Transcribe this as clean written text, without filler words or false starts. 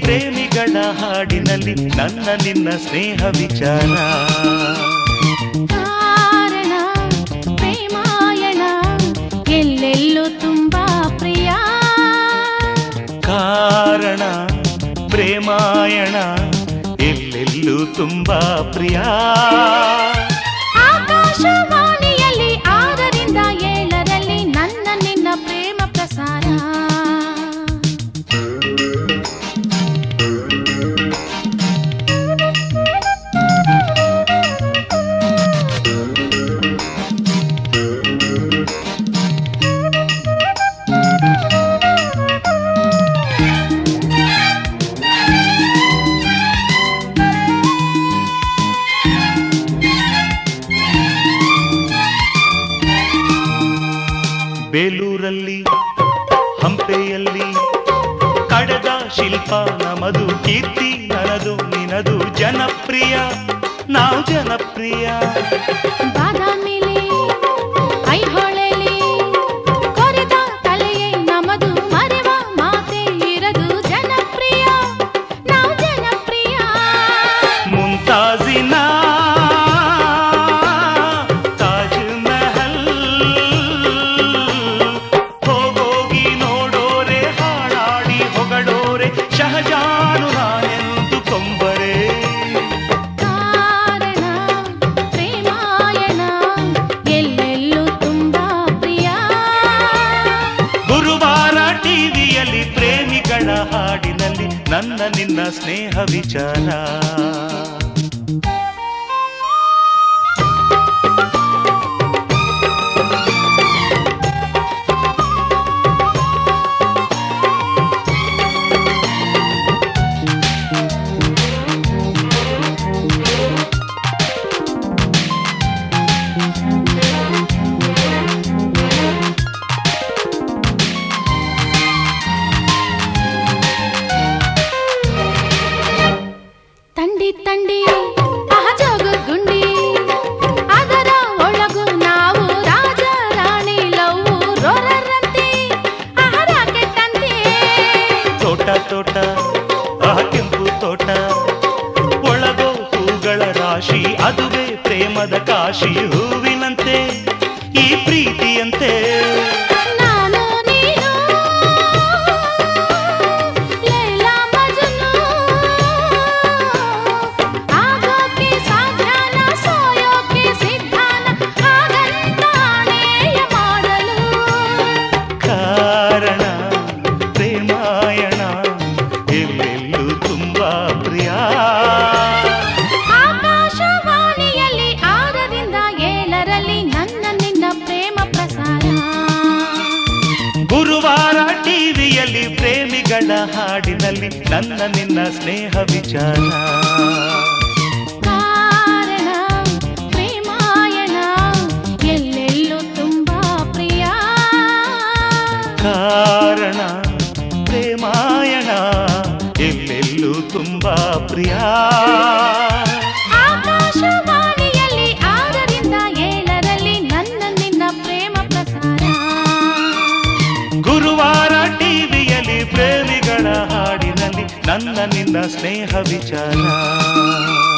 ಪ್ರೇಮಿಗಳ ಹಾಡಿನಲ್ಲಿ ನನ್ನ ನಿನ್ನ ಸ್ನೇಹ ವಿಚಾರ. ಕಾರಣ ಪ್ರೇಮಾಯಣ ಎಲ್ಲೆಲ್ಲೂ ತುಂಬಾ ಪ್ರಿಯ. ಕಾರಣ ಪ್ರೇಮಾಯಣ ಎಲ್ಲೆಲ್ಲೂ ತುಂಬಾ ಪ್ರಿಯ. ಆಕಾಶವಾಣಿಯಲ್ಲಿ 6ರಿಂದ 7ರಲ್ಲಿ ನನ್ನ ನಿನ್ನ ಪ್ರೇಮ ಪ್ರಸಾರ. ಬೇಲೂರಲ್ಲಿ ಹಂಪೆಯಲ್ಲಿ ಕಡೆದ ಶಿಲ್ಪ ನಮದು, ಕೀರ್ತಿ ನನದು ನಿನದು, ಜನಪ್ರಿಯ ನಾವು ಜನಪ್ರಿಯ. ಬಾದಾಮಿಲಿ ಐಹೊಳೆಲಿ ಕೊರೆದ ಕಲೆಯೇ ನಮದು, ಮರೆವ ಮಾತೆ ಇರದು, ಜನಪ್ರಿಯ ನಾವು ಜನಪ್ರಿಯ. ಮುಂತಾಜಿನ ತಾಜ್ ಮಹಲ್ ಹೋಗೋಗಿ ನೋಡೋರೆ, ಹಾಡಾಡಿ ಹೊಗಳೋರೆ, ಶಹಜಾನು ನಾನೆಂದು ಕೊಂಬರೆ. ಕಾರಣ ಪ್ರೇಮಾಯಣ ಎಲ್ಲೆಲ್ಲೂ ತುಂಬಾ ಪ್ರಿಯ. ಗುರುವಾರ ಟಿವಿಯಲ್ಲಿ ಪ್ರೇಮಿಗಳ ಹಾಡಿನಲ್ಲಿ ನನ್ನ ನಿನ್ನ ಸ್ನೇಹ ವಿಚಾರ. ತಂಡಿ ತಂಡಿ ಅಹಜೋಗು ಗುಂಡಿ, ಅದರ ಒಳಗು ನಾವು ರಾಜ ರಾಣಿ ಲವ್ ರೋರರಂತೆ, ಆಹಾರ ಕೆಟ್ಟಂತೆ. ತೋಟ ತೋಟ ಕೆಂಪು ತೋಟ, ಒಳಗೋ ಹೂಗಳ ರಾಶಿ, ಅದುವೇ ಪ್ರೇಮದ ಕಾಶಿ. ಹೂವಿನಂತೆ ಈ ಪ್ರೀತಿಯಂತೆ ನಾನು ನೀನು ಲೈಲಾ ಮಜ್ನು, ಆಗೋಕೆ ಸಾಧ್ಯನ ಸೋಯೋಕೆ ಸಿದ್ಧಾನ, ಹಾಗಂತಾಣೆಯ ಮಾಡಲು. ಕಾರಣ ಪ್ರೇಮಾಯಣ ಎಲ್ಲೆಲ್ಲೂ ತುಂಬಾ ಪ್ರಿಯ. ಆಕಾಶವಾಣಿಯಲ್ಲಿ 6ರಿಂದ 7ರಲ್ಲಿ ನನ್ನ ನಿನ್ನ ಪ್ರೇಮ ಪ್ರಸಾರ. ಗುರುವಾರ ಟಿವಿಯಲ್ಲಿ ಪ್ರೇಮಿಗಳ ಹಾಡಿನಲ್ಲಿ ನನ್ನ ನಿನ್ನ ಸ್ನೇಹ ವಿಚಾರ. ಕಾರಣ ಪ್ರೇಮಾಯಣ ಎಲ್ಲೆಲ್ಲೂ ತುಂಬಾ ಪ್ರಿಯ. ಕಾರಣ ಪ್ರೇಮಾಯಣ ಎಲ್ಲೆಲ್ಲೂ ತುಂಬಾ ಪ್ರಿಯ. ಆಕಾಶವಾಣಿಯಲ್ಲಿ 6ರಿಂದ 7ರಲ್ಲಿ ನನ್ನ ನಿನ್ನ ಪ್ರೇಮ ಪ್ರಸಾರ. ಗುರುವಾರ ಟಿವಿಯಲ್ಲಿ ಪ್ರೇಮಿಗಳ ಹಾಡಿನಲ್ಲಿ ನನ್ನ ನಿನ್ನ ಸ್ನೇಹ ವಿಚಾರ.